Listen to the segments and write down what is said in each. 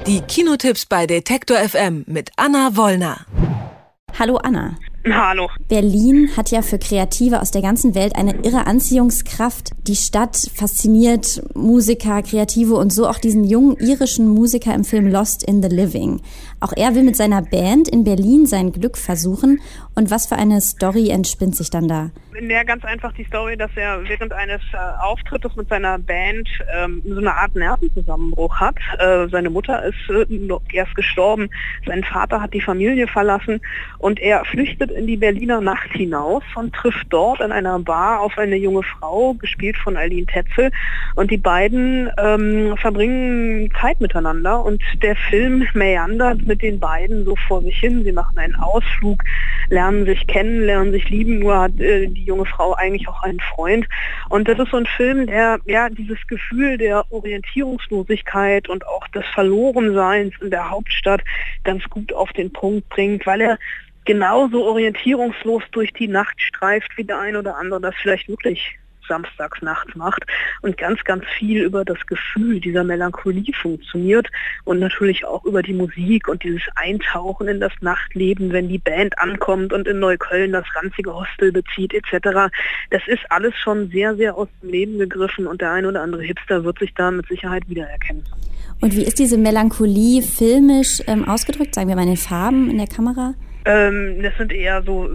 Die Kinotipps bei Detektor FM mit Anna Wollner. Hallo Anna. Hallo. Berlin hat ja für Kreative aus der ganzen Welt eine irre Anziehungskraft. Die Stadt fasziniert Musiker, Kreative und so auch diesen jungen irischen Musiker im Film Lost in the Living. Auch er will mit seiner Band in Berlin sein Glück versuchen. Und was für eine Story entspinnt sich dann da? Ja, ganz einfach die Story, dass er während eines Auftrittes mit seiner Band so eine Art Nervenzusammenbruch hat. Seine Mutter ist erst gestorben, sein Vater hat die Familie verlassen und er flüchtet in die Berliner Nacht hinaus und trifft dort in einer Bar auf eine junge Frau, gespielt von Eileen Tetzel. Und die beiden verbringen Zeit miteinander und der Film meandert mit den beiden so vor sich hin. Sie machen einen Ausflug, lernen sich kennen, lernen sich lieben, nur hat die junge Frau eigentlich auch einen Freund. Und das ist so ein Film, der ja dieses Gefühl der Orientierungslosigkeit und auch des Verlorenseins in der Hauptstadt ganz gut auf den Punkt bringt, weil er genauso orientierungslos durch die Nacht streift, wie der ein oder andere das vielleicht wirklich samstags nachts macht und ganz, ganz viel über das Gefühl dieser Melancholie funktioniert und natürlich auch über die Musik und dieses Eintauchen in das Nachtleben, wenn die Band ankommt und in Neukölln das ranzige Hostel bezieht etc. Das ist alles schon sehr, sehr aus dem Leben gegriffen und der ein oder andere Hipster wird sich da mit Sicherheit wiedererkennen. Und wie ist diese Melancholie filmisch ausgedrückt, sagen wir mal in den Farben in der Kamera? Das sind eher so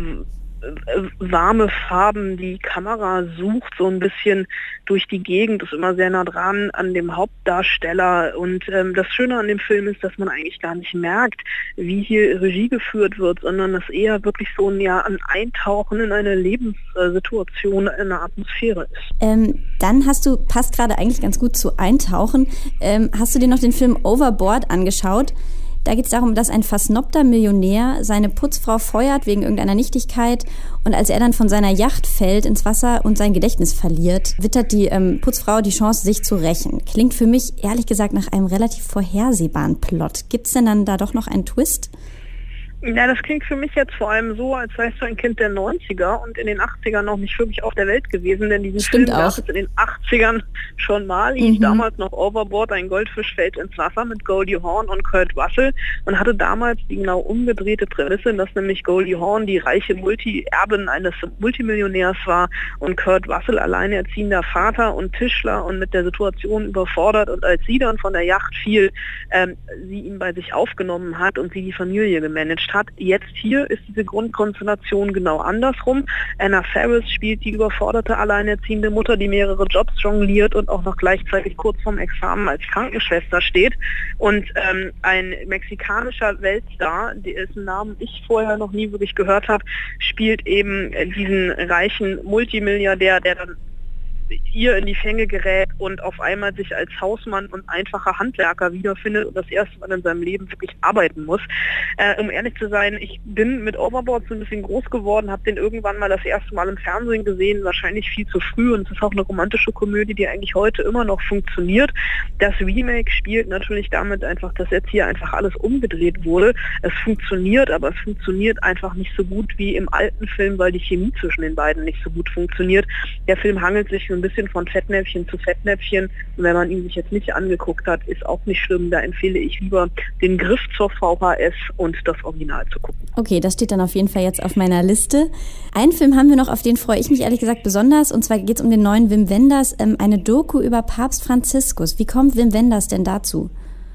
warme Farben. Die Kamera sucht so ein bisschen durch die Gegend, ist immer sehr nah dran an dem Hauptdarsteller und das Schöne an dem Film ist, dass man eigentlich gar nicht merkt, wie hier Regie geführt wird, sondern dass eher wirklich so ein Eintauchen in eine Lebenssituation, eine Atmosphäre ist. Dann passt gerade eigentlich ganz gut zu Eintauchen, hast du dir noch den Film Overboard angeschaut? Da geht es darum, dass ein versnobter Millionär seine Putzfrau feuert wegen irgendeiner Nichtigkeit und als er dann von seiner Yacht fällt ins Wasser und sein Gedächtnis verliert, wittert die Putzfrau die Chance, sich zu rächen. Klingt für mich ehrlich gesagt nach einem relativ vorhersehbaren Plot. Gibt es denn dann da doch noch einen Twist? Ja, das klingt für mich jetzt vor allem so, als wärst du ein Kind der 90er und in den 80ern noch nicht wirklich auf der Welt gewesen, denn diesen Film gab es in den 80ern schon mal. Hieß damals noch Overboard, ein Goldfisch fällt ins Wasser mit Goldie Hawn und Kurt Russell und hatte damals die genau umgedrehte Prämisse, dass nämlich Goldie Hawn die reiche Multi-Erbin eines Multimillionärs war und Kurt Russell alleinerziehender Vater und Tischler und mit der Situation überfordert und als sie dann von der Yacht fiel, sie ihn bei sich aufgenommen hat und sie die Familie gemanagt hat. Jetzt hier ist diese Grundkonstellation genau andersrum. Anna Faris spielt die überforderte alleinerziehende Mutter, die mehrere Jobs jongliert und auch noch gleichzeitig kurz vorm Examen als Krankenschwester steht. Und ein mexikanischer Weltstar, dessen Namen ich vorher noch nie wirklich gehört habe, spielt eben diesen reichen Multimilliardär, der dann ihr in die Fänge gerät und auf einmal sich als Hausmann und einfacher Handwerker wiederfindet und das erste Mal in seinem Leben wirklich arbeiten muss. Um ehrlich zu sein, ich bin mit Overboard so ein bisschen groß geworden, habe den irgendwann mal das erste Mal im Fernsehen gesehen, wahrscheinlich viel zu früh und es ist auch eine romantische Komödie, die eigentlich heute immer noch funktioniert. Das Remake spielt natürlich damit einfach, dass jetzt hier einfach alles umgedreht wurde. Es funktioniert, aber es funktioniert einfach nicht so gut wie im alten Film, weil die Chemie zwischen den beiden nicht so gut funktioniert. Der Film hangelt sich ein bisschen von Fettnäpfchen zu Fettnäpfchen. Und wenn man ihn sich jetzt nicht angeguckt hat, ist auch nicht schlimm. Da empfehle ich lieber den Griff zur VHS und das Original zu gucken. Okay, das steht dann auf jeden Fall jetzt auf meiner Liste. Einen Film haben wir noch, auf den freue ich mich ehrlich gesagt besonders. Und zwar geht es um den neuen Wim Wenders, eine Doku über Papst Franziskus. Wie kommt Wim Wenders denn dazu?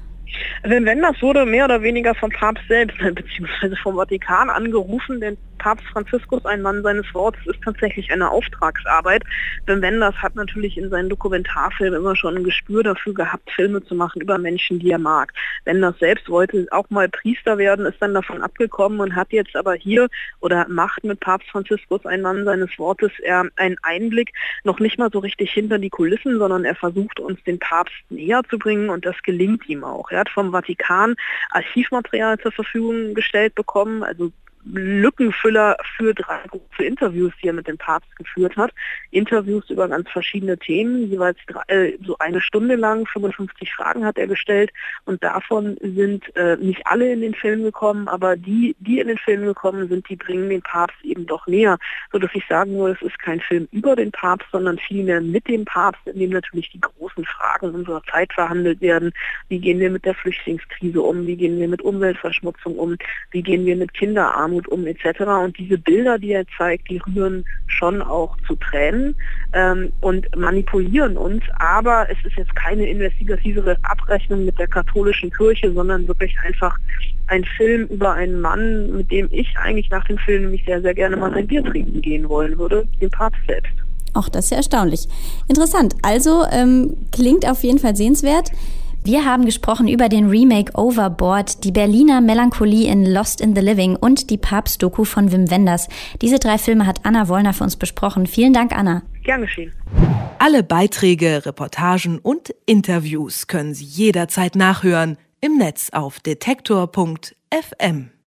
Wim Wenders wurde mehr oder weniger vom Papst selbst beziehungsweise vom Vatikan angerufen, denn Papst Franziskus, ein Mann seines Wortes, ist tatsächlich eine Auftragsarbeit. Wim Wenders hat natürlich in seinen Dokumentarfilmen immer schon ein Gespür dafür gehabt, Filme zu machen über Menschen, die er mag. Wenders selbst wollte auch mal Priester werden, ist dann davon abgekommen und hat jetzt aber hier oder macht mit Papst Franziskus, ein Mann seines Wortes, einen Einblick noch nicht mal so richtig hinter die Kulissen, sondern er versucht uns den Papst näher zu bringen und das gelingt ihm auch. Er hat vom Vatikan Archivmaterial zur Verfügung gestellt bekommen, also Lückenfüller für 3 große Interviews, die er mit dem Papst geführt hat. Interviews über ganz verschiedene Themen, jeweils so 1 Stunde lang, 55 Fragen hat er gestellt und davon sind nicht alle in den Film gekommen, aber die in den Film gekommen sind, die bringen den Papst eben doch näher, sodass ich sagen würde, es ist kein Film über den Papst, sondern vielmehr mit dem Papst, in dem natürlich die großen Fragen unserer Zeit verhandelt werden. Wie gehen wir mit der Flüchtlingskrise um? Wie gehen wir mit Umweltverschmutzung um? Wie gehen wir mit Kinderarmut um etc. Und diese Bilder, die er zeigt, die rühren schon auch zu Tränen und manipulieren uns, aber es ist jetzt keine investigative Abrechnung mit der katholischen Kirche, sondern wirklich einfach ein Film über einen Mann, mit dem ich eigentlich nach dem Film nämlich sehr, sehr gerne mal ein Bier trinken gehen wollen würde, den Papst selbst. Ach, das ist ja erstaunlich. Interessant. Also klingt auf jeden Fall sehenswert. Wir haben gesprochen über den Remake Overboard, die Berliner Melancholie in Lost in the Living und die Papst-Doku von Wim Wenders. Diese 3 Filme hat Anna Wollner für uns besprochen. Vielen Dank, Anna. Gern geschehen. Alle Beiträge, Reportagen und Interviews können Sie jederzeit nachhören im Netz auf detektor.fm.